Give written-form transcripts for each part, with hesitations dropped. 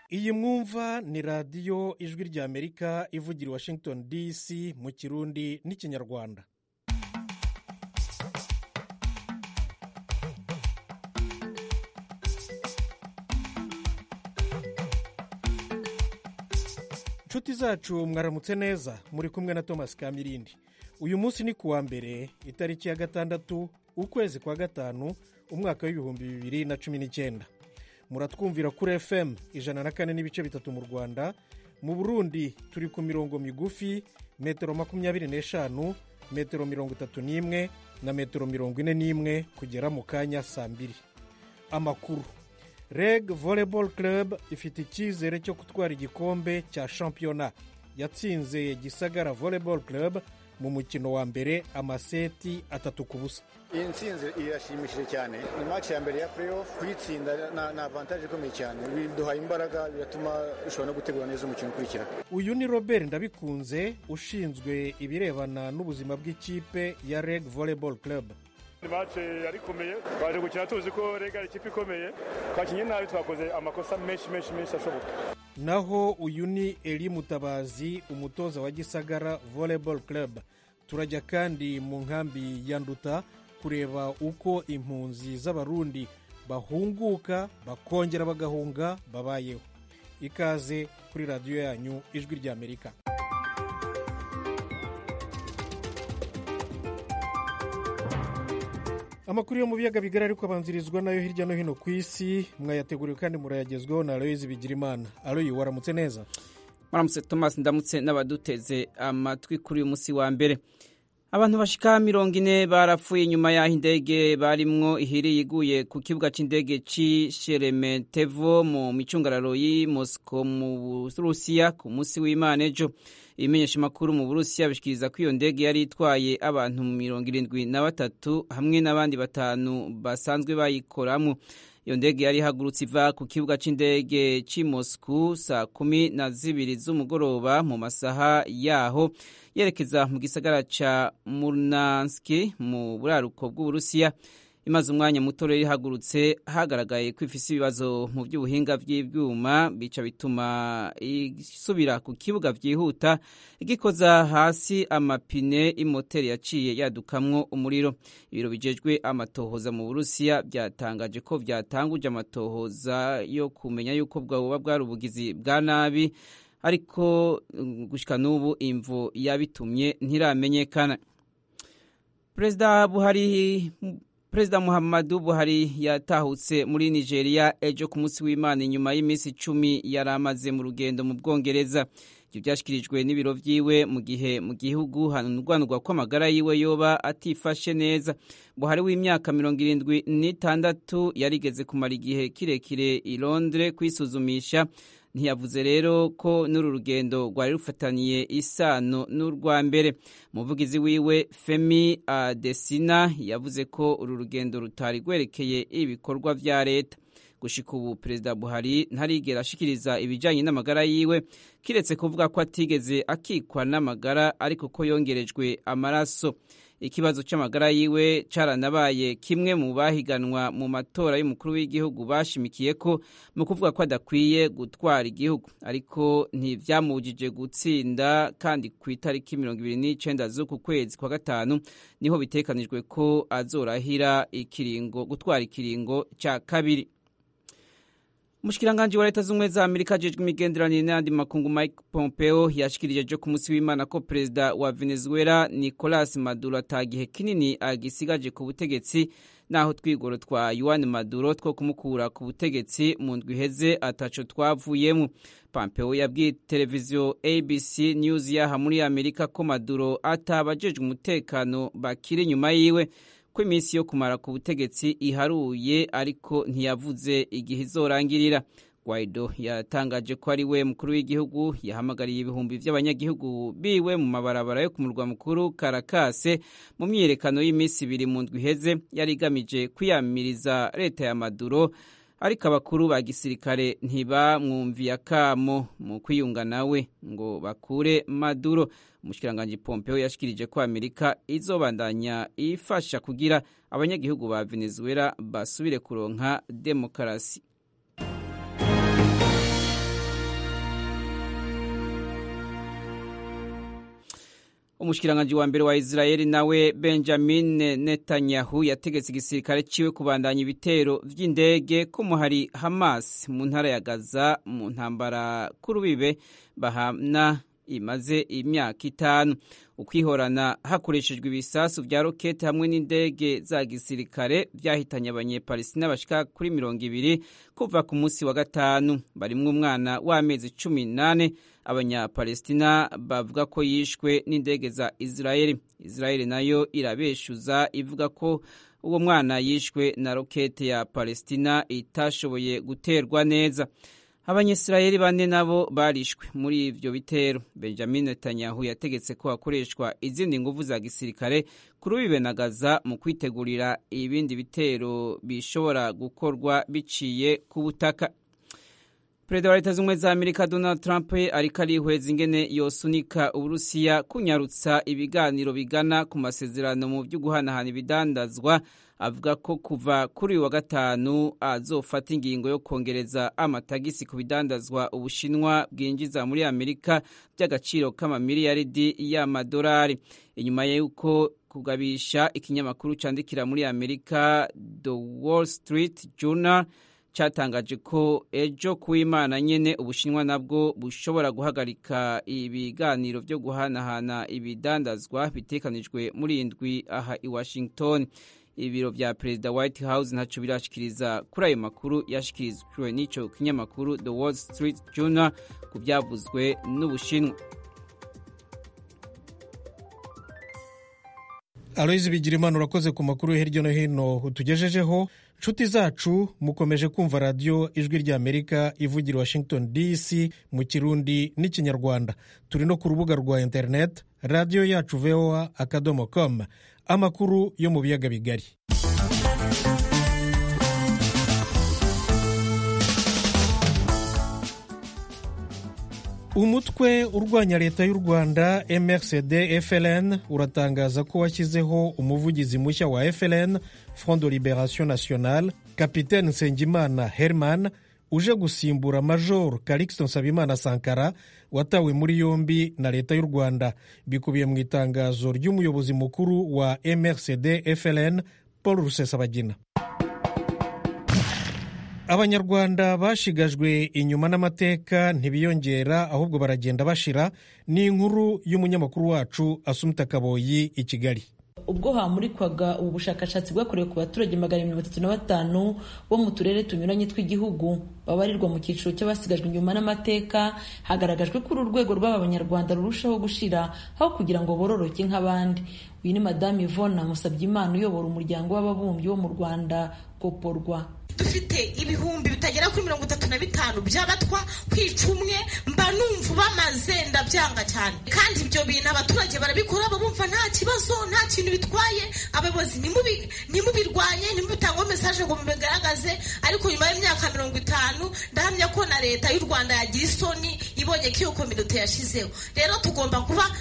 iyi mwumva ni radiyo ijwi ry'Amerika ivugira i Washington DC mu Kirundi n'Ikinyarwanda. inshuti zacu mwaramutse neza, muri kumwe na Thomas Kamirindi. Uyu munsi ni kuwa mbere itariki ya 6 ukwezi kwa 5 umwaka w'ibihumbi 2019. muratwumvira kuri FM 104.3 mu Rwanda. Mu Burundi turi ku mirongo migufi metero 25, metero 31 na metero 41 kugera mu kanya saa 2. Amakuru: Reg Volleyball Club ifite icyizere cyo gutwara igikombe cya shampiyona. Yatsinze Gisagara Volleyball Club mu mukino wa mbere amaseti 3-0. Iyi ntsinzi irashimishije cyane. Ni match ya mbere ya playoff, kuyitsinda na avantage ikomeye cyane. Biduhaye imbaraga, biratuma ushobora no gutegura neza umukino ukurikira. Uyu ni Robert Ndabikunze, ushinzwe ibirebana n'ubuzima bw'ikipe ya Reg Volleyball Club. Ni match yari komeye, baje gukina tuzi ko Reg ari ikipe ikomeye, twakinye nabi, twakoze amakosa menshi ashoboka. Naho uyu ni Eli Mutabazi, umutoza wa Gisagara Volleyball Club. Turajya kandi mu nkambi ya Nduta kureba uko impunzi z'abarundi bahunguka bakongera bagahunga babayeho. Ikaze kuri radiyo yanyu ijwi ry'Amerika. Amakuru yo mu biyaga bigari ariko abanzirizwa nayo hirya no hino ku isi, mwayateguriwe kandi murayagezweho na Aloyizi Bigirimana. Aloyi, waramutse neza? Waramutse Thomas, ndamutse n'abaduteze amatwi kuri uyu munsi wa mbere. Abantu bashika 40 barapfuye nyuma y'aho indege barimwo ihiri yiguye ku kibuga c'indege ci Sheremetyevo mu micungararo y'i Moscow mu Burusiya ku munsi w'Imana ejo. Ibimenyesha makuru mu Burusiya bishikiriza ko iyo ndege yari itwaye abantu 73 hamwe n'abandi 5 basanzwe bayikoramwo. Iyo ndege yari hagurutse iva ku kibuga c'indege ci Moscow saa 12 z'umugoroba mu masaha yaho yerekeza mu gisagara ca Murmansk mu buraruko bw'Uburusiya. Imaze umwanya muto rero ihagurutse, hagaragaye ko ifise ibibazo mu by'ubuhinga by'ibyuma bica bituma isubira ku kibuga vyihuta, igikoza hasi amapine, imoteri yaciye yadukamwo umuriro. Ibiro bijejwe amatohoza mu Burusiya byatangaje ko byatanguje amatohoza yo kumenya yuko bwoba bwari ubugizi bwa nabi, ariko gushika n'ubu imvo yabitumye ntiramenyekana. Perezida Muhammadu Buhari yatahutse muri Nigeria ejo ku munsi w'Imana inyuma y'iminsi 10 yari amaze mu rugendo mu Bwongereza. Ibyo byashikirijwe n'ibiro vyiwe mu gihe mu gihugu hanurwanurwa ko amagara yiwe yoba atifashe neza. Buhari w'imyaka 76 yarigeze kumara igihe kirekire i Londres kwisuzumisha. Ntiyavuze rero ko n'uru rugendo rwari rufataniye isano n'urwa mbere. Umuvugizi wiwe Femi Adesina yavuze ko uru rugendo rutari rwerekeye ibikorwa vya leta. Gushika ubu Perezida Buhari ntarigera ashikiriza ibijanye n'amagara yiwe, kiretse kuvuga ko atigeze akikwa n'amagara ariko ko yongerejwe amaraso. Ikibazo c'amagara yiwe caranabaye kimwe mu bahiganwa mu matora y'umukuru w'igihugu bashimikiye ko mu kuvuga ko adakwiye gutwara igihugu, ariko ntivyamujije gutsinda. Kandi ku itariki 29 z'uku kwezi kwa 5 niho bitekanijwe ko azorahira gutwara ikiringo ca kabiri. Umushikiranganje wa Leta z'Ubumwe za Amerika ajejwe imigenderanire n'andi makungu Mike Pompeo yashikirije ejo ku munsi w'Imana ko perezida wa Venezuela Nicolas Maduro atagihe kinini agisigaje ku butegetsi, naho twigoro twa Juan Maduro two kumukura ku butegetsi mu ndwi iheze ataco twavuyemo. Pompeo yabwiye televiziyo ABC News yaha muri Amerika ko Maduro atabajejwe umutekano bakiri nyuma yiwe, ko iminsi yo kumara ku butegetsi iharuye, ariko ntiyavuze igihe izorangirira. Guaido yatangaje ko ari we mukuru w'igihugu, yahamagariye ibihumbi by'abanyagihugu biwe mu mabarabara yo ku murwa mukuru Caracas mu myiyerekano y'iminsi 2 mu ndwi iheze yari igamije kwiyamiriza leta ya Maduro, ariko abakuru ba gisirikare ntibamwumviye akamo mu kwiyunga nawe ngo bakure Maduro. Umushikiranganje Pompeo yashikirije ko Amerika izobandanya ifasha kugira abanyagihugu ba Venezuela basubire kuronka demokarasi. Umushikiranganji wa mbere wa Israeli nawe Benjamin Netanyahu yategetse igisirikare ciwe kubandanya ibitero vy'indege ko muhari Hamas mu ntara ya Gaza mu ntambara kurubibe bahana imaze imyaka 5. Ukwihorana hakoreshejwe ibisasu vya rokete hamwe n'indege za gisirikare vyahitanye abanyepalestina bashika kuri 200 kuva ku munsi wa gatanu. Barimwo umwana w'amezi 18 abanyapalestina bavuga ko yishwe n'indege za Israeli. Israeli nayo irabeshuza ivuga ko uwo mwana yishwe na rokete ya Palestina itashoboye guterwa neza. Abanyisraeli bane nabo barishwe muri ivyo bitero. Benjamin Netanyahu yategetse ko hakoreshwa izindi nguvu za gisirikare kurubibe na Gaza mu kwitegurira ibindi bitero bishobora gukorwa biciye ku butaka. Perezida wa Leta Zunze Ubumwe za Amerika Donald Trump ariko arihweza ingene yosunika Uburusiya kunyarutsa ibiganiro bigana ku masezerano mu byo guhanahana ibidandazwa. Avuga ko kuva kuri wa gatanu azofata ingingo yo kongereza amatagisi ku bidandazwa Ubushinwa bwinjiza muri Amerika by'agaciro k'amamiliyaridi y'amadolari. Inyuma y'uko kugabisha ikinyamakuru candikira muri Amerika The Wall Street Journal cyatangaje ko ejo kuw'Imana nyene Ubushinwa nabwo bushobora guhagarika ibiganiro byo guhanahana ibidandazwa bitekanijwe muri indwi aha i Washington. Ibiro vya Perezida White House ntaco birashikiriza kuri ayo makuru yashikirijwe n'ico kinyamakuru The Wall Street Journal ku byavuzwe n'Ubushinwa. Aloyizi Bigirimana urakoze ku makuru hirya no hino utugejejeho. Nshuti zacu mukomeje kumva radio Ijwi ry'Amerika ivugira Washington DC mu Kirundi n'Ikinyarwanda. Turi no ku rubuga rwa internet radio yacu voa.com. Amakuru yo mu biyaga bigari. Umutwe urwanya leta y'u Rwanda MRCD FLN uratangaza ko washyizeho umuvugizi mushya wa FLN Front de Libération Nationale Capitaine Nsengimana Herman uje gusimbura Major Calixte Nsabimana Sankara watawe muri yombi na leta y'u Rwanda. Bikubiye mu itangazo ry'umuyobozi mukuru wa MRCD FLN Paul Rusesabagina. Abanyarwanda bashigajwe inyuma n'amateka ntibiyongera ahubwo baragenda bashira. Ni inkuru y'umunyamakuru wacu Asumta Kaboyi i Kigali. Ubwo hamurikwaga ubu bushakashatsi bwakorewe ku baturage 135 bo mu turere tunyuranye tw'igihugu babarirwa mu cyiciro cy'abasigajwe inyuma n'amateka, hagaragajwe ko urwego rw'abanyarwanda rurushaho gushira aho kugira ngo bororoke nk'abandi. Uyu ni Madame Yvonne Musabyimana uyobora umuryango w'ababumbyi wo mu Rwanda Koporwa. Dufite ibihumbi bitagera kuri 35 by'abatwa kwica umwe, mba numva bamaze ndabyanga cyane. Kandi ibyo bintu abaturage barabikora babumva nta kibazo, nta kintu bitwaye. Abayobozi nimubirwanye, nimubitanga message ngo mubigaragaze, ariko nyuma y'imyaka 50 ndahamya ko na leta y'u Rwanda yagira isoni ibonye ko iyo community yashizeho. Rero tugomba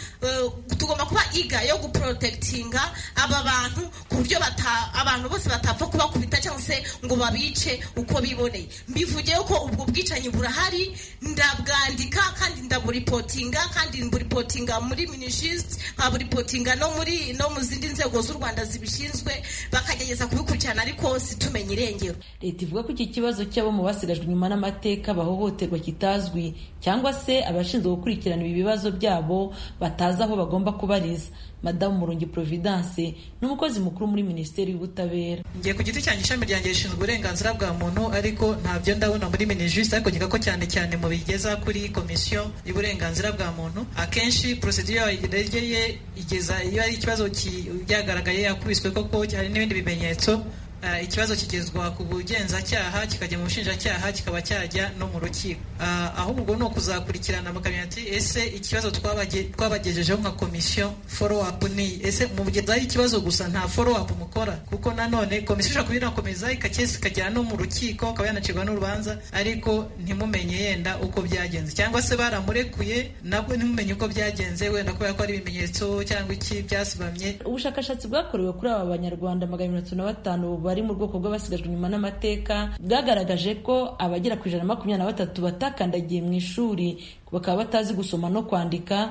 kuba iga yo guprotectinga aba bantu ku buryo abantu bose batapfa kuba kubita cyangwa se ngo babice uko biboneye. Mbivugiye ko ubwo bwicanyi burahari, ndabwandika kandi ndaburipotinga, kandi mburipotinga muri Minijust, nkaburipotinga no mu zindi nzego z'u Rwanda zibishinzwe bakagerageza kubikurikirana, ariko situmenye irengero. Leta ivuga ko iki kibazo cy'abo mu basigajwe inyuma n'amateka bahohoterwa kitazwi, cyangwa se abashinzwe gukurikirana ibi bibazo byabo batazi aho bagomba kubariza. Madamu Murungi Providence n'umukozi mukuru muri Minisiteri y'Ubutabera. Ngiye ku giti cyanjye ishami ryanjye rishinzwe uburenganzira bwa muntu, ariko ntabyo ndabona muri Minijust, ariko ngira ko cyane mu bigeza kuri komisiyo y'uburenganzira bwa muntu. Akenshi procedure iregeye igeza iyo ari ikibazo byagaragaye yakubiswe koko hari n'ibindi bimenyetso, ikibazo kigezwa ku bugenzacyaha kikajya mu bushinjacyaha kikaba cyajya no mu rukiko. Ahubwo no kuzakurikirana bakamenya ati ese ikibazo twabagejejeho nka komisiyo follow up ni ese mu bugenza ari ikibazo gusa nta follow up mukora, kuko nanone komisiyo ishobora kubinakomeza ikakesi ikagera no mu rukiko akaba yanacirwa n'urubanza, ariko ntimumenye yenda uko byagenze, cyangwa se baramurekuye nabwo ntimumenye uko byagenze wenda kubera ko ari ibimenyetso cyangwa iki byasibamye. Ubushakashatsi bwakorewe kuri aba banyarwanda 135 bari mu bwoko bw'abasigajwe inyuma n'amateka bwagaragaje ko abagera ku 123 batakandagiye mu ishuri ku bakaba batazi gusoma no kwandika.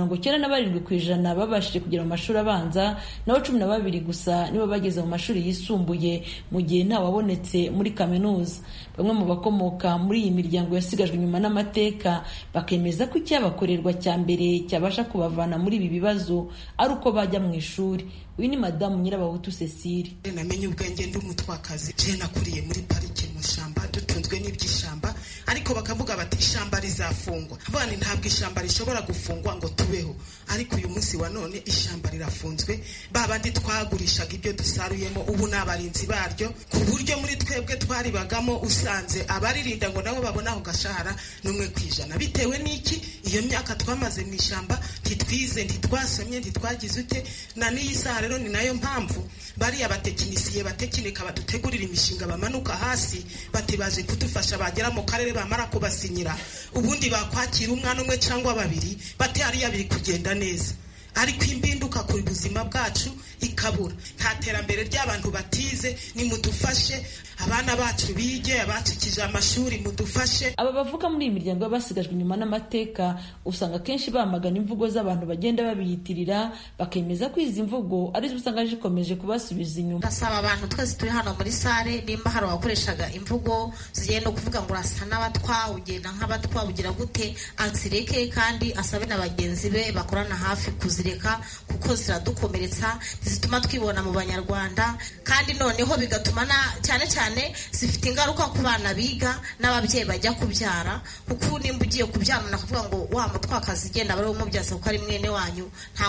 97% babashije kugera mu mashuri abanza, naho 12 gusa nibo bageze mu mashuri yisumbuye, mu gihe nta wabonetse muri kaminuza. Bamwe mu bakomoka muri iyi miryango yasigajwe inyuma n'amateka bakemeza ko icyabakorerwa cya mbere cyabasha kubavana muri ibi bibazo ari uko bajya mu ishuri. Uyu ni Madamu Nyirabahutu Cecile. Namenye ubwenge ndi umutwakazi, je nakuriye muri parike mu shamba, dutunzwe n'ibyishamba, ariko bakavuga bati ishamba rizafungwa. Abana ntabwo ishamba rishobora gufungwa ngo tubeho, ariko uyu munsi wa none ishamba rirafunzwe. Babandi twagurishaga ibyo dusaruyemo ubu n'abarinzi baryo, ku buryo muri twebwe twaribagamo usanze abaririnda ngo nabo babona aho gashahara n'1%. Bitewe n'iki? Iyo myaka twamaze mu ishamba, ntitwize, ntitwasomye, ntitwagize ute. Na n'iyi saha rero ni nayo mpamvu bariya batekinisiye batekinika badutegurira imishinga bamanuka hasi bati baje kudufasha, bagera mu karere bamara kubasinyira, ubundi bakwakira umwana umwe cyangwa babiri, bati hariya biri kugenda neza. Ariko imbinduka ku buzima bwacu ikabura. Nta terambere ry'abantu batize, ni mudufashe abana bacu bige, abacikije amashuri mudufashe. Aba bavuga muri iyi miryango y'abasigajwe inyuma n'amateka usanga kenshi bamagana imvugo z'abantu bagenda babiyitirira, bakemeza ko izi mvugo ari zo usanga zikomeje kubasubiza inyuma. Ndasaba abantu twese turi hano muri sare, nimba hari abakoreshaga imvugo zigenda kuvuga ngo urasa n'abatwa, ugenda nk'abatwa, ugira gute, ansireke kandi asabe na bagenzi be bakorana hafi kuzireka, kuko ziradukomeretsa, zituma twibona mu Banyarwanda, kandi noneho bigatuma cyane cyane zifite ingaruka ku bana biga n'ababyeyi bajya kubyara. Kuko nimba ugiye kubyara nakavuga ngo wa mutwakazi igenda bari umubyaza kuko ari mwene wanyu,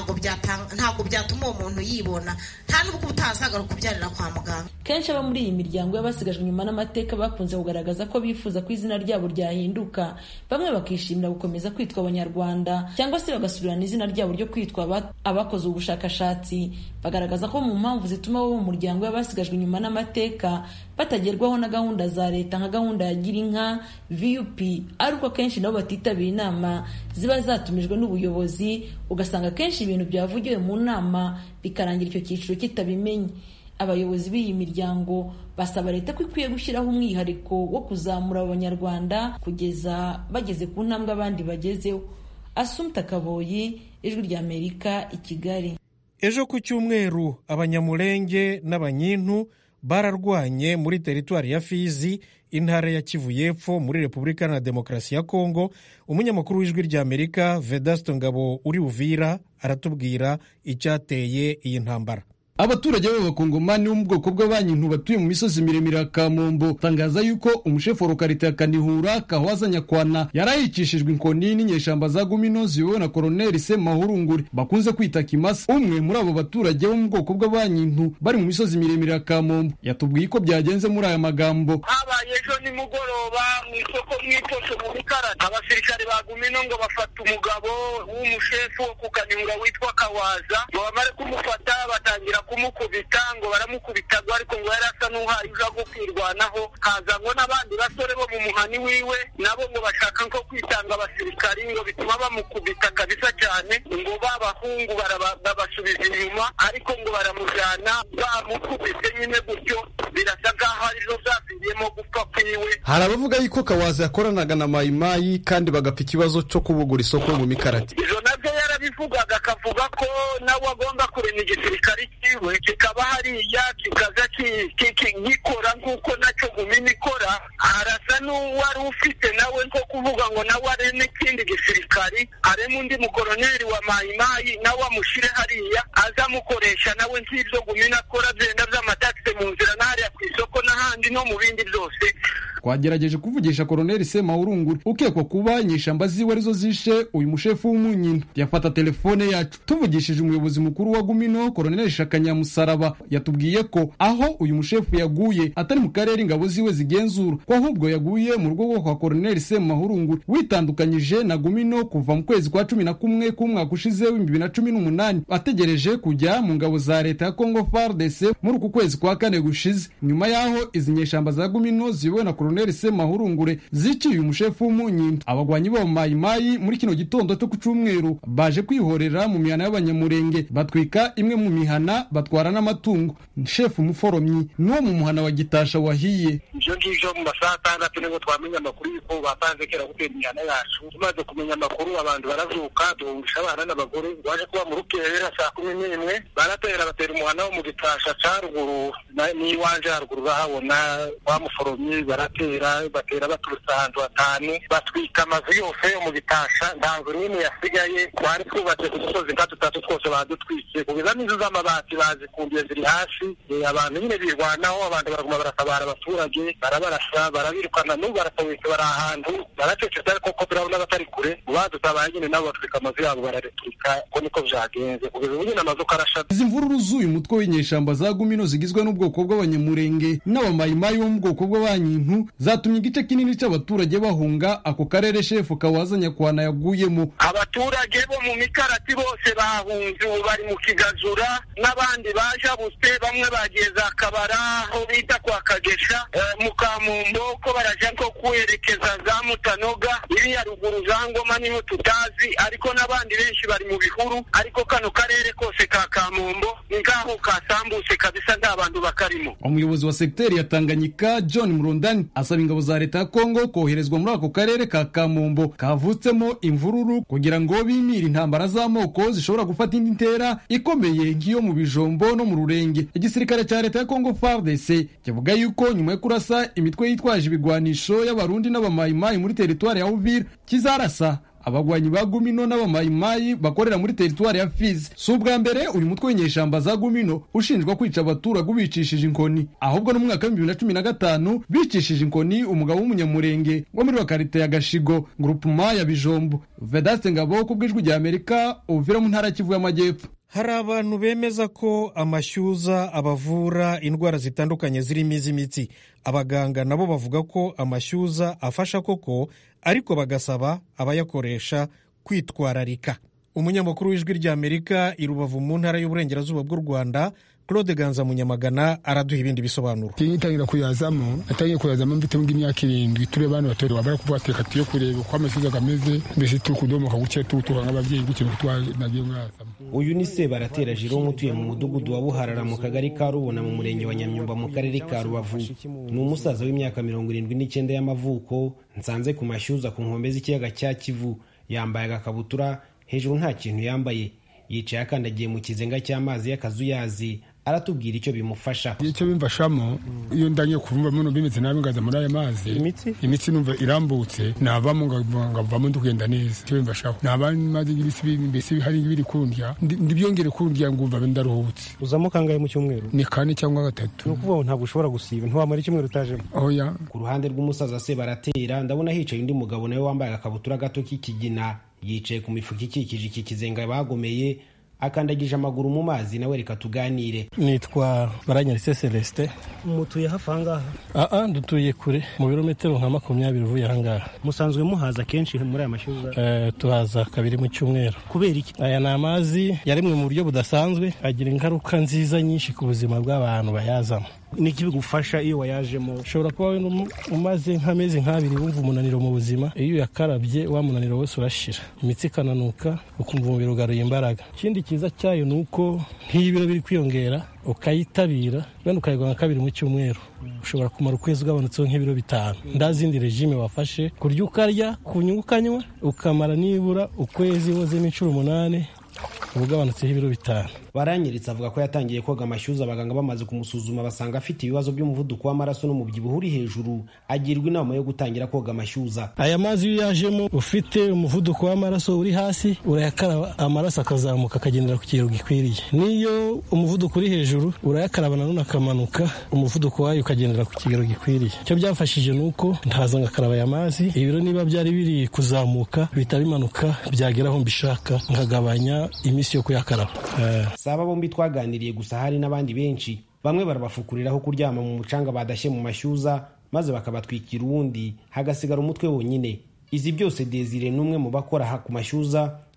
ntabwo byatuma uwo muntu yibona, nta nubwo utazagaruka kubyarira kwa muganga. Kenshi aba muri iyi miryango y'abasigajwe inyuma n'amateka bakunze kugaragaza ko bifuza ko izina ryabo ryahinduka. Bamwe bakishimira gukomeza kwitwa Abanyarwanda cyangwa se bagasubirana izina ryabo ryo kwitwa abakoze ubushakashatsi. Bagaragaza ko mu mpamvu zituma abo mu muryango y'abasigajwe inyuma n'amateka batagerwaho na gahunda za leta nka gahunda ya Girinka VUP, ariko kenshi nabo batitabira inama ziba zatumijwe n'ubuyobozi, ugasanga kenshi ibintu byavugiwe mu nama bikarangira icyo cyiciro kitabimenye. Abayobozi b'iyi miryango basaba leta ko ikwiye gushyiraho umwihariko wo kuzamura Abanyarwanda kugeza bageze ku ntambwe abandi bagezeho. Assumpta Kaboyi, Ijwi ry'Amerika, i Kigali. Ejo ku Cyumweru Abanyamulenge n'Abanyintu bararwanye muri teritwari ya Fizi, intara ya Kivu y'Epfo, muri Repubulika na Demokarasi ya Kongo. Umunyamakuru w'Ijwi ry'Amerika Vedasto Ngabo uri Uvira aratubwira icyateye iyi ntambara. Abaturage b'abakongomani bo mu bwoko bw'Abanyintu batuye mu misozi miremire ya Kamombo tangaza yuko umushefu wa lokalite ya Kanihura Kahwaza Nyakwana yarayicishijwe inkoni n'inyeshamba za Gumino ziyobowe na Colonel Semahurunguri bakunze kwita Kimasa. Umwe muri abo baturage bo mu bwoko bw'Abanyintu bari mu misozi miremire ya Kamombo yatubwiye ko byagenze muri aya magambo. Habaye ejo nimugoroba mu isoko mw'Itosho mu Bikarata, abasirikare ba Gumino ngo bafata umugabo w'umushefu wo ku Kanihura witwa Kahwaza, ngo bamare kumufata batangira kumukubita, ngo baramukubita ariko ngo yari asa n'uhaye uja kwirwanaho. Haza ngo n'abandi basore bo mu muhani wiwe nabo ngo bashaka nko kwitanga abasirikari, ngo bituma bamukubita kabisa cyane, ngo babahungu babasubiza inyuma, ariko ngo baramujana bamukubise nyine gutyo, birasa ngaho arizo zaviriyemo gupfa kwiwe. Hari abavuga yuko Kawaza yakoranaga na Mayimayi kandi bagapfa ikibazo cyo kubugura isoko mu Mikarati. Izo nabyo yarabivugaga, akavuga ko nawe agomba kurema igisirikari kiwe kikaba hariya kikaza gikora nk'uko nacyo Gumino ikora. Arasa n'uwari ufite nawe nko kuvuga ngo nawe areme ikindi gisirikari, areme undi mukoroneri wa Mayimayi nawe amushyire hariya azamukoresha nawe nk'ibyo Gumino akora, byenda by'amatakisi mu nzira n'ahariya ku isoko n'ahandi no mu bindi byose. Twagerageje kuvugisha Colonel Semahurunguri ukekwa kuba inyeshamba ziwe arizo zishe uyu mushefu w'Umunyintu. Yafata telefone yacu. Tuvugishije umuyobozi mukuru wa Gumino Colonel Shakanyamusaraba yatubwiye ko aho uyu mushefu yaguye atari mu karere ingabo ziwe zigenzura, ko ahubwo yaguye mu rugo kwa Colonel Semahurunguri witandukanyije na Gumino kuva mu kwezi kwa 11 k'umwaka ushize w'2018 ategereje kujya mu ngabo za leta ya Congo FARDC muri uku kwezi kwa 4 gushize. Nyuma yaho izi inyeshamba za Gumino ziyobowe na Colonel Semahurungure ziciye umushefu w'Umunyindu. Abagwanyi bo Mayimayi muri kino gitondo cyo ku Cyumweru baje kwihorera mu mihana y'Abanyamurenge, batwika imwe mu mihana batwara n'amatungo. Shefu Muforomyi n'uwo mu muhana wa Gitasha wahiye. Ibyo ngibyo mu masaha 6 nibwo twamenya amakuru y'uko bapanze kera gutera imihana yacu. Tumaze kumenya amakuru abantu barazuka, duhungisha abana n'abagore, baje kuba mu rukera saa 11 baratera batera umuhana wo mu Gitasha cyaruguru n'iwanje haruguru bahabona wa Muforomyi batera baturutse ahantu hatanu batwika amazu yose yo mu Gitasha, ntango n'imwe yasigaye. Twari twubatse ku dusozi gatatu twose badutwitse kugeza n'inzu z'amabati bazikumbiye ziri hasi. Abantu nyine birwanaho, abantu baraguma baratabara abaturage, barabarasa barabirukana n'ubu baratawitse bari ahantu baracecetse, ariko ko turabona batari kure badutabaye nyine nabo batwika amazu yabo barareturika. Ko niko vyagenze kugeza ubu nyine amazu karasha. Izi mvururu z'uyu mutwe w'inyeshamba za Gumino zigizwe n'ubwoko bw'Abanyamurenge n'Abamayimayi bo mu bwoko bw'Abanyintu zatumye igice kinini cy'abaturage bahunga ako karere Shefu Kawaza Nyakwana yaguyemo. Abaturage bo mu Mikarati bose bahunze, bari mu Kigazura n'abandi bajabutse, bamwe bagiye za Kabara aho bita kwa Kagesha, mu Kamumbo ko baraja ko kwerekeza za Mutanoga, iriya ruguru za Ngoma niho tutazi, ariko n'abandi benshi bari mu bihuru. Ariko kano karere kose ka Kamumbo ngaho kasambuse kabisa, nta bantu bakarimo. Umuyobozi wa sekteri ya Tanganyika John Murundani asaba ingabo za leta ya Kongo koherezwa muri ako karere ka Kamumbo kavutsemo imvururu kugira ngo bimire intambara z'amoko zishobora gufata indi ntera ikomeye nk'iyo mu Bijombo no mu Rurenge. Igisirikare cya leta ya Kongo FARDC kivuga yuko nyuma yo kurasa imitwe yitwaje ibigwanisho y'Abarundi n'Abamayimayi muri teritwari ya Uvira kizarasa abagwanyi ba Gumino n'Abamayimayi bakorera muri teritwari ya Fizi. Si ubwa mbere uyu mutwe w'inyeshamba za Gumino ushinjwa kwica abaturage ubicishije inkoni, ahubwo no mu mwaka wa 2015 bicishije inkoni umugabo w'Umunyamurenge wo muri lokalite ya Gashigo groupement ya Bijombo. Vedaste Ngabo ku bw'ijwi rya Amerika, Uvira mu ntara Kivu y'Amajyepfo. Hari abantu bemeza ko amashyuza abavura indwara zitandukanye zirimo iz'imitsi. Abaganga nabo bavuga ko amashyuza afasha koko, ariko bagasaba abayakoresha kwitwararika. Umunyamakuru w'ijwi rya Amerika i Rubavu mu ntara y'Uburengerazuba bw'u Rwanda, Claude Ganza Munyamagana araduha ibindi bisobanuro. Tingitangira kuyazamo, atangiye kuyazamo mfite imyaka 7 turi abantu batori wabara kuvuga ati reka tuyo kureba uko amashyuza gameze, mbese tukudomoka guke tutuka nk'ababyeyi guke twanagiye mwasamo. Uyu ni Sebaratera Jiro mutuye mu mudugudu wa Buharara mu kagari ka Rubona mu murenge wa Nyamyumba mu karere ka Rubavu. Ni umusaza w'imyaka 79 y'amavuko, nsanze ku mashyuza ku nkombe z'ikiyaga cya Kivu, yambaye agakabutura, hejuru nta kintu yambaye, yicaye akandagiye mu kizenga cy'amazi y'akazuyazi. Aratubwira icyo bimufasha. Icyo bimfashamo iyo ndangiye kuvumba muno bimeze nabi ngaza muri aya mazi, imitsi numva irambutse, navamo ngavamo ndugenda neza. Icyo bimfashaho nabandi mazi y'ibisi mbese hari ibiri kundya, ndibyongere kundya ngumva ndaruhutse. Uzamo kangahe mu cyumweru? Ni 4 cyangwa 3. Nukuvuga ntabwo ushobora gusiba, ntiwamara icyumweru utajemo. Oya. Ku ruhande rw'umusaza Sebaratera ndabona hicaye undi mugabo nawe wambaye agakabutura gato k'ikigina, yicaye ku mifuka ikikije iki kizenga bagomeye, akandagije amaguru mu mazi. Nawe reka tuganire. Nitwa Baranyarise Celestin. Mutuye hafi ahangaha? Dutuye kure mu birometero nka 20 uvuye ahangaha. Musanzwe muhaza kenshi muri aya mashyuza? Tuhaza 2 mu cyumweru. Kubera iki? Aya ni amazi yarimwe mu buryo budasanzwe, agira ingaruka nziza nyinshi ku buzima bw'abantu bayazamo. Niki bigufasha iyo wayajemo? Ushobora kuba umaze nk'amezi 2 wumva umunaniro mu buzima, iyo yakarabye wa munaniro wose urashira, imitsi ikananuka, ukumva umubiri ugaruye imbaraga. Ikindi kiza cyayo ni uko nk'ibiro biri kwiyongera ukayitabira, bene ukayigwa nka 2 mu cyumweru, ushobora kumara ukwezi ugabanutseho nk'ibiro 5. Ndazindi regime wafashe, kurya ukarya, kunywa ukanywa, ukamara nibura ukwezi wozemo 8 ubugabanutseho ibiro 5. Baranyiritse avuga ko yatangiye koga amashyuza, abaganga bamaze kumusuzuma basanga afite ibibazo by'umuvuduko w'amaraso n'umubyibuho uri hejuru, agirwa inama yo gutangira koga amashyuza. Aya mazi iyo yajemo ufite umuvuduko w'amaraso uri hasi, urayakaraba amaraso akazamuka akagendera ku kigero gikwiriye. Niyo umuvuduko uri hejuru urayakaraba nanone akamanuka, umuvuduko wayo ukagendera ku kigero gikwiriye. Icyo byafashije nuko ntaza ngakaraba aya mazi, ibiro niba byari biri kuzamuka bihita bimanuka, byageraho mbishaka nkagabanya iminsi yo kuyakaraba. Saba bombi twaganiriye gusa hari n'abandi benshi, bamwe barabafukuriraho kuryama mu mucanga badashye mu mashyuza maze bakabatwikira uwundi hagasigara umutwe wonyine. Izi byose Desire n'umwe mu bakora ku mashyuza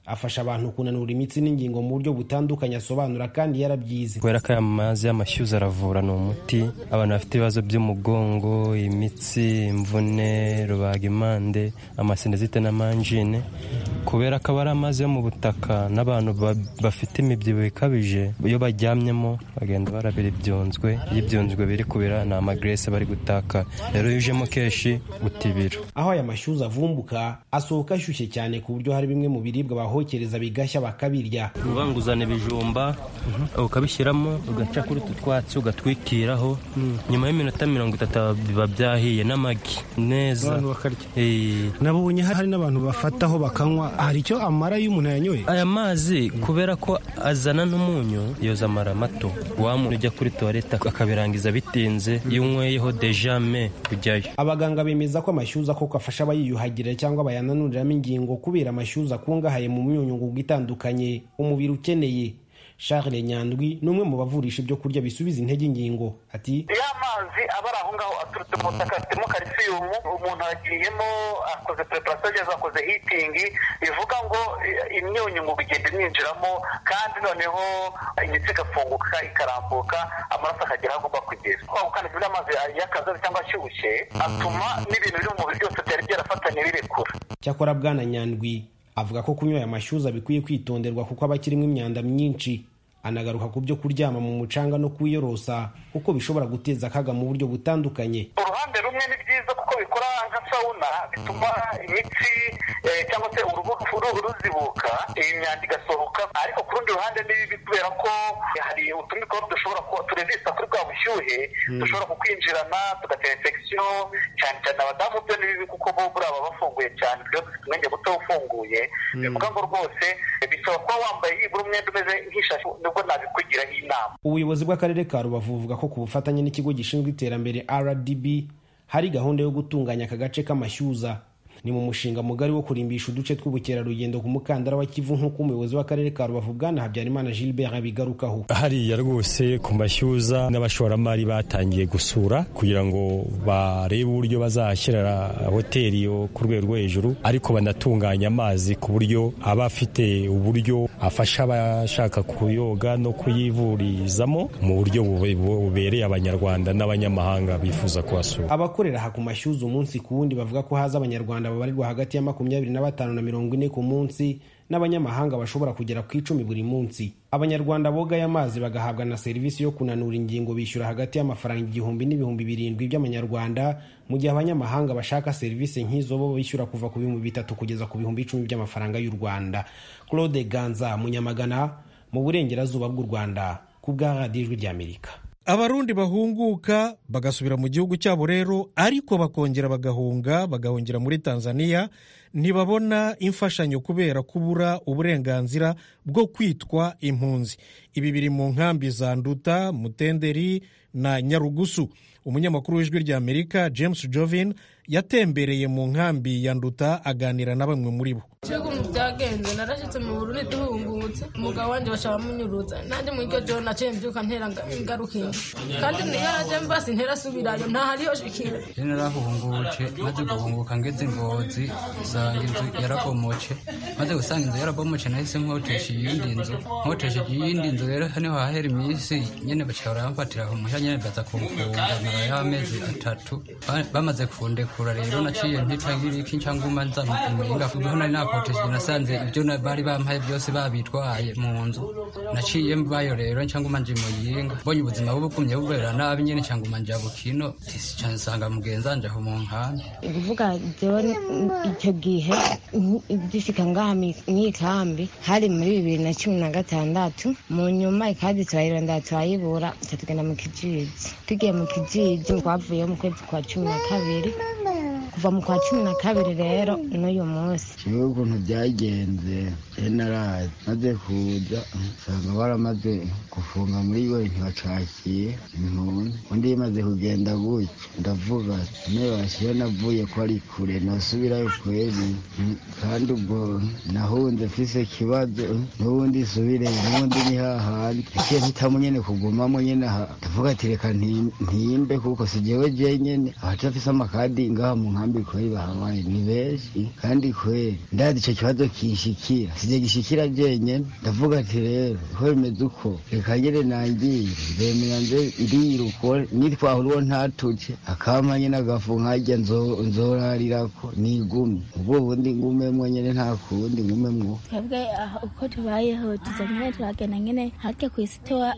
afasha abantu kunanura imitsi n'ingingo mu buryo butandukanye, asobanura kandi yarabyize. Kubera ko aya mazi y'amashyuza aravura, ni umuti abantu bafite ibibazo by'umugongo, imitsi, imvune, rubagimpande, amasinezite n'amanjine. Kubera ko aba ari amazi yo mu butaka, n'abantu bafite imibyibuho ikabije iyo baryamyemo bagenda barabira ibyunzwe. Iyo ibyunzwe biri kubira ni amagrese bari gutaka, rero iyo ujemo kenshi utibira. Aho aya mashyuza avumbuka asohoka ashyushye cyane ku buryo hari bimwe mu biribwa bahokereza bigashya bakabirya. Ubanguzana ibijumba ukabishyiramo ugaca kuri tutwatsi ugatwikiraho, nyuma y'iminota 30 biba byahiye n'amagi neza abantu bakarya. Nabonye hari n'abantu bafataho bakanywa. Hari icyo amara iyo umuntu yanyoye aya mazi, kubera ko azana n'umunyu, yoza amara mato. Wa muntu ujya kuri toilette akabirangiza bitinze, iyo unyweyeho dejame kujyayo. Abaganga bemeza ko amashyuza koko afasha abayiyuhagira cyangwa bayananuramo ingingo, kubera amashyuza akungahaye mu myunyungugu itandukanye umubiri ukeneye. Charles Nyandwi ni umwe mu bavurisha ibyo kurya bisubiza intege ingingo. Ati ya mazi aba ari aho ngaho aturutse mu butaka, afitemo calcium, umuntu agiyemo akoze preparation, akoze heating, bivuga ngo imyunyungugu igenda imwinjiramo, kandi noneho imitsi igafunguka ikarambuka, amaraso akagera aho agomba kugera. Kandi ibyo amazi y'akazaza cyangwa ashyushye atuma n'ibintu biri mu mubiri byose byari byarafatanye birekura. Cyakora Bwana Nyandwi avuga ko kunywa aya mashyuza bikwiye kwitonderwa kuko aba akirimo imyanda myinshi. Anagaruka ku byo kuryama mu mucanga no kwiyorosa kuko bishobora guteza akaga mu buryo butandukanye. Uruhande rumwe ni byiza kuko bikora nka sauna, bituma imitsi cyangwa se uruhu ruzibuka, imyanda igasohoka. Ariko ku rundi ruhande ni bibi kubera ko hari utumikorobe dushobora kuba turesista kuri bwa bushyuhe, dushobora kukwinjirana tugatera infection, cyane cyane abadamu byo ni bibi kuko bo baba bafunguye cyane, byo umwenge muto ufunguye. Bivuga ngo rwose bisaba kuba wambaye yibura umwenda umeze nk'ishashi, nubwo nabikugiraho inama. Ubuyobozi bw'akarere ka Rubavu buvuga ko ku bufatanye n'ikigo gishinzwe iterambere RDB hari gahunda yo gutunganya aka gace k'amashyuza. Ni mu mushinga mugari wo kurimbisha uduce tw'ubukerarugendo ku mukandara wa Kivu, nk'uko umuyobozi w'akarere ka Rubavu Bwana Habyarimana Gilbert abigarukaho. Hariya rwose ku mashyuza n'abashoramari batangiye gusura kugira ngo barebe uburyo bazashyira hoteli yo ku rwego rwo hejuru, ariko banatunganya amazi ku buryo aba afite uburyo afasha abashaka kuyoga no kuyivurizamo mu buryo bubereye abanyarwanda n'abanyamahanga bifuza kuhasura. Abakorera aha ku mashyuza umunsi ku wundi bavuga ko haza abanyarwanda babarirwa hagati ya 25 na 40 ku munsi, n'abanyamahanga bashobora kugera ku 10 buri munsi. Abanyarwanda boga aya mazi bagahabwa na serivisi yo kunanura ingingo, bishyura hagati y'amafaranga 1000 n'ibihumbi 700 by'amanyarwanda, mu gihe abanyamahanga bashaka serivisi nk'izo bo bishyura kuva ku 3,000 kugeza ku 10,000 by'amafaranga y'u Rwanda. Claude Ganza, Munyamagana, mu burengerazuba bw'u Rwanda, ku bwa Radio Ijwi ry'Amerika. Abarundi bahunguka bagasubira mu gihugu cyabo rero, ariko bakongera bagahungira muri Tanzania, ntibabona imfashanyo kubera kubura uburenganzira bwo kwitwa impunzi. Ibi biri mu nkambi za Nduta, Mutenderi na Nyarugusu. Umunyamakuru w'Ijwi ry'Amerika James Jovin yatembereye mu nkambi ya Nduta aganira na bamwe muri bo. Cyego mu byagenze narashitse mu Burundi duhungutse, umugabo wanje bashaba munyuruza, nanje mu iryo joro naciye mbyuka ntera ngarukinga, kandi niyaraje mbasi ntera subirayo nta hariyo shikira. Narahungutse maze guhunguka ngeze Ngozi, usanga inzu yarabomoce, maze gusanga inzu yarabomoce nahise nkotesha iyindi nzu rero hano hahera iminsi nyene bacahora bamfatira umuhya nyene baza kumfunga y'amezi 3, bamaze kundekura rero naciye ntitagira iki cyangwa nza muringa kuko nari nakotesha, nasanze ibyo bari bampaye byose babitwaye mu nzu, naciye mbayo rero cyangwa manje muyinga, mbonye ubuzima bubumye bubera nabi nyene cyangwa manje abukino nsanga mugenza nje aho mu nkambi. Kuvuga jewe icyo gihe dishika ngaha mwikambi hari muri 2016, mu nyuma ikadi twayirondera twayibura, tugenda mu Kijiji. Tugiye mu Kijiji twavuye mu kwezi kwa 12, kuva mu kwa 12 rero n'uyu munsi. Jewe ukuntu byagenze narazi maze kuza usanga baramaze gufunga muri we ntibacakiye impunzi, undi maze kugenda gutyo ndavuga nebashye navuye ko ari kure nasubirayo kweri, kandi ubwo nahunze mfise kibazo n'ubundi subire n'ubundi ni hahandi ikiye mpitamo nyene kugumamo nyene ndavuga ati reka ntimbe kuko sijewe je nyene abaca afise amakadi ngaha mu nkambi nkambi kweli bahawaye ni benshi kandi kweli ndazi ico kibazo kishikira sije gishikira jenyene ndavuga ati rero ko bimeze uko reka ngere nangire ndemera nze ndiruko nitwahuriwe ntatuce akamanye n'agafu nkajya nzorarirako nigume ubwo bundi ngumemwo nyene nta kundi ngumemwo twebwe uko tubayeho tuzanyine turagenda nyene hake kw'isitowa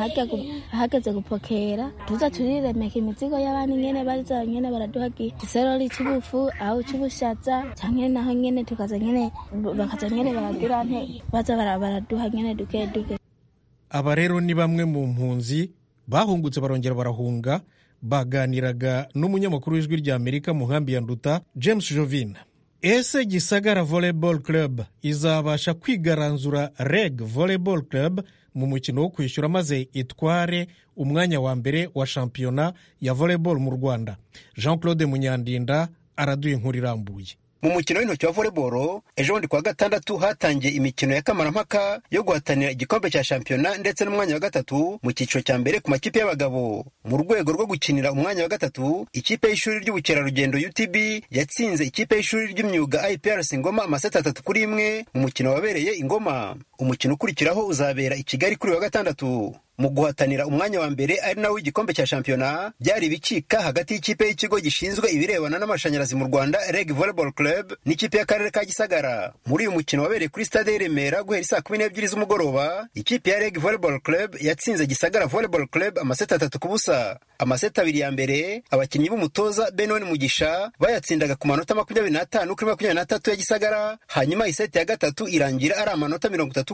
hageze gupokera tuza turiremeka imizigo y'abandi nyene baza nyene baraduha iserori c'ubufu aho c'ubushaza canke naho nyene tukaza nyene bakaza nyene baragira baza baraduha nyene duke duke. Aba rero ni bamwe mu mpunzi bahungutse barongera barahunga baganiraga n'umunyamakuru w'ijwi rya Amerika mu nkambi ya Nduta James Jovin. Ese Gisagara Volleyball Club izabasha kwigaranzura Reg Volleyball Club mu mukino wo kwishyura maze itware umwanya wa mbere wa shampiyona ya volleyball mu Rwanda? Jean-Claude Munyandinda araduye inkuru irambuye. Mu mukino w'intoki wa volleyball ejo bundi kwa gatandatu hatangiye imikino ya kamarampaka yo guhatanira igikombe cya shampiyona ndetse n'umwanya wa gatatu mu cyiciro cya mbere ku makipe y'abagabo. Mu rwego rwo gukinira umwanya wa gatatu, ikipe y'ishuri ry'ubukerarugendo UTB yatsinze ikipe y'ishuri ry'imyuga IPRC Ngoma amaseti 3-1 mu mukino wabereye Ingoma. Umukino ukurikiraho uzabera i Kigali kuri wa gatandatu. Mu guhatanira umwanya wa mbere ari nawo igikombe cya shampiyona, byari bicika hagati y'ikipe y'ikigo gishinzwe ibirebana n'amashanyarazi mu Rwanda Reg Volleyball Club n'ikipe y'akarere ka Gisagara. Muri uyu mukino wabereye kuri stade ya Remera guhera saa 12 z'umugoroba, ikipe ya Reg Volleyball Club yatsinze Gisagara Volleyball Club amaseti 3-0. Amaseti abiri ya mbere abakinnyi b'umutoza Benon Mugisha bayatsindaga ku manota 25-23 ya Gisagara, hanyuma iseti ya gatatu irangira ari amanota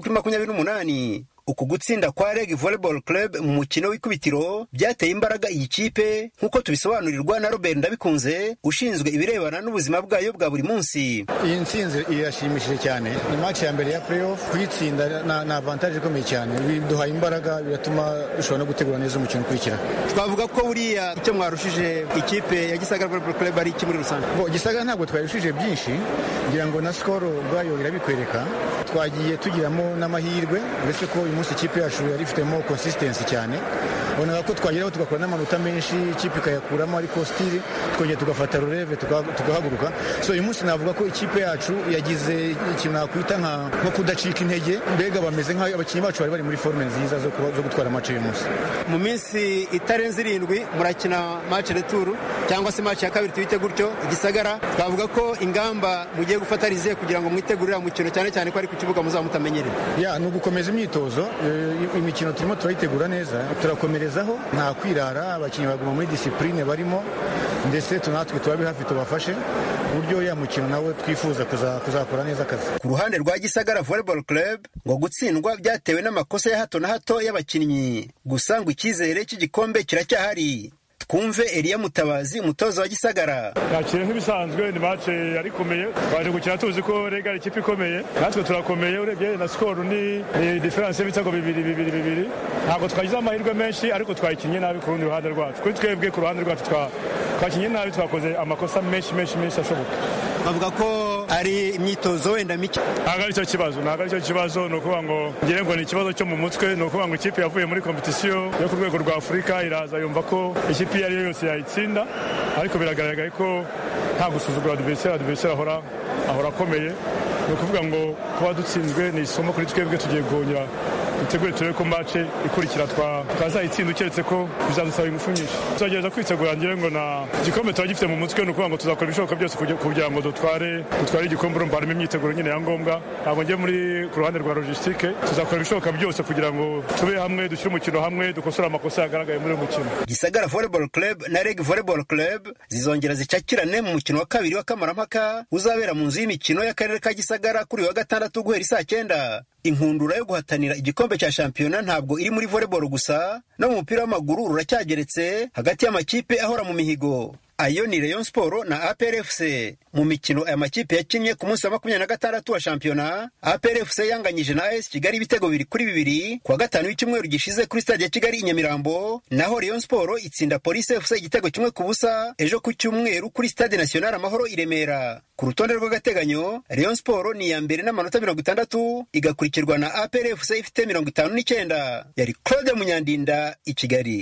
30-28. Uku gutsinda kwa Reg Volleyball Club mu mukino w'ikubitiro byateye imbaraga iyi kipe nk'uko tubisobanurirwa na Robert Ndabikunze ushinzwe ibirebana n'ubuzima bwayo bwa buri munsi. Iyi ntsinzi irashimishije cyane. Ni match ya mbere ya playoff, kuyitsinda na advantage ikomeye cyane. Biduhaye imbaraga biratuma dushobora no gutegura neza umukino ukurikira. Twavuga ko buriya icyo mwarushije ikipe ya Gisagara Volleyball Club ari iki muri rusange? Gisagara ntabwo twarushije byinshi, ngira ngo na score ubwayo irabikwereka. Twagiye tugiramo n'amahirwe ndetse ko uyu munsi ikipe yacu yari ifitemo consistency cyane. Ubona ko twageraho tugakora n'amanota menshi, ikipe ikayakuramo ariko still twongeye tugafata releve tugahaguruka. So uyu munsi navuga ko ikipe yacu yagize ikintu nakwita nko kudacika intege, mbega bameze nk'aho abakinnyi bacu bari muri forme nziza zo gutwara match uyu munsi. Mu minsi itarenze 7 murakina match retour cyangwa se match ya kabiri tubite gutyo Gisagara. Twavuga ko ingamba mugiye gufatarize kugira ngo mwitegurire umukino cyane cyane ko ari ku kibuga muzamutamenyerera. Ya no gukomeza imyitozo, imikino turimo turayitegura neza, turakomerezaho nta kwirara, abakinnyi baguma muri discipline barimo ndetse tunatwe tubabe hafi tubafashe uburyo ya mukino nawe twifuza kuzakora neza akazi. Ku ruhande rwa Gisagara Volleyball Club ngo gutsindwa byatewe n'amakosa ya hato na hato y'abakinnyi, gusa ngo icyizere cy'igikombe kiracyahari. Twumve Elia Mutabazi umutoza wa Gisagara. Yakire nk'ibisanzwe ni match yarikomeye, baje gukina tuzi ko Rega ikipe ikomeye, natwe turakomeye, urebye na score ni difference y'ibitego 2-2. Ntabwo twagize amahirwe menshi ariko twayikinye nabi ku rundi ruhande rwacu. Kuri twebwe ku ruhande rwacu twakinye nabi, twakoze amakosa menshi ashoboka. Bavuga ko ari imyitozo wenda mike. Ntabwo ari cyo kibazo, ni ukuvuga ngo ngira ngo ni ikibazo cyo mu mutwe, ni ukuvuga ngo ikipe yavuye muri competition yo ku rwego rwa Afurika iraza yumva ko ikipe iyo ari yo yose yayitsinda, ariko biragaragara ko nta gusuzugura adversaire ahora akomeye. Ni ukuvuga ngo kuba dutsinzwe ni isomo kuri twebwe, tugiye kongera dutegure turebe ko match ikurikira twazayitsinda, uketse ko bizadusaba ingufu nyinshi. Tuzagerageza kwitegura, ngira ngo na igikombe turagifite mu mutwe, ni ukuvuga ngo tuzakora ibishoboka byose kugira ngo dutware igikombe. Urumva harimo imyiteguro nyine ya ngombwa, ntabwo ngiye muri ku ruhande rwa logistique, tuzakora ibishoboka byose kugira ngo tube hamwe, dushyire umukino hamwe, dukosora amakosa yagaragaye muri uyu mukino. Gisagara Volleyball Club na Reg Volleyball Club zizongera zicakirane mu mukino wa kabiri wa kamarampaka uzabera mu nzu y'imikino y'akarere ka Gisagara kuri wa gatandatu guhera saa 9. Inkundura yo guhatanira igikombe cya shampiyona ntabwo iri muri volleyball gusa, no mu mupira w'amaguru ruracyageretse hagati y'amakipe ahora mu mihigo. Ayo ni Rayon Sport na APR FC. Mu mikino aya makipe yakinnye ku munsi wa 26 wa shampiyona, APR FC yanganyije na AS Kigali ibitego 2-2 kwa gatanu w'icyumweru gishize kuri stade ya Kigali i Nyamirambo, naho Rayon Sport itsinda Police FC igitego 1-0 ejo ku cyumweru kuri stade National Amahoro i Remera. Ku rutonde rw'agateganyo, Rayon Sport ni ya mbere n'amanota 60, igakurikirwa na APR FC ifite 59. Yari Claude Munyandinda i Kigali.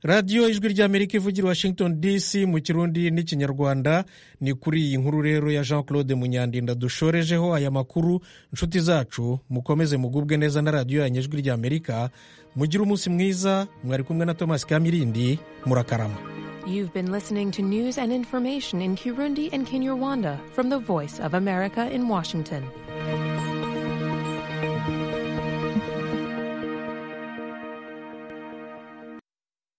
radiyo ijwi ry'amerika ivugira Washington DC mu kirundi n'ikinyarwanda. Ni kuri iyi nkuru rero ya Jean Claude Munyandinda dushorejeho aya makuru. Inshuti zacu mukomeze mugubwe neza na radiyo yanyu ijwi ry'amerika. Mugire umunsi mwiza. Mwari kumwe na Thomas Kamirindi. Murakarama. You've been listening to news and information in Kirundi and Kinyarwanda from the Voice of America in Washington.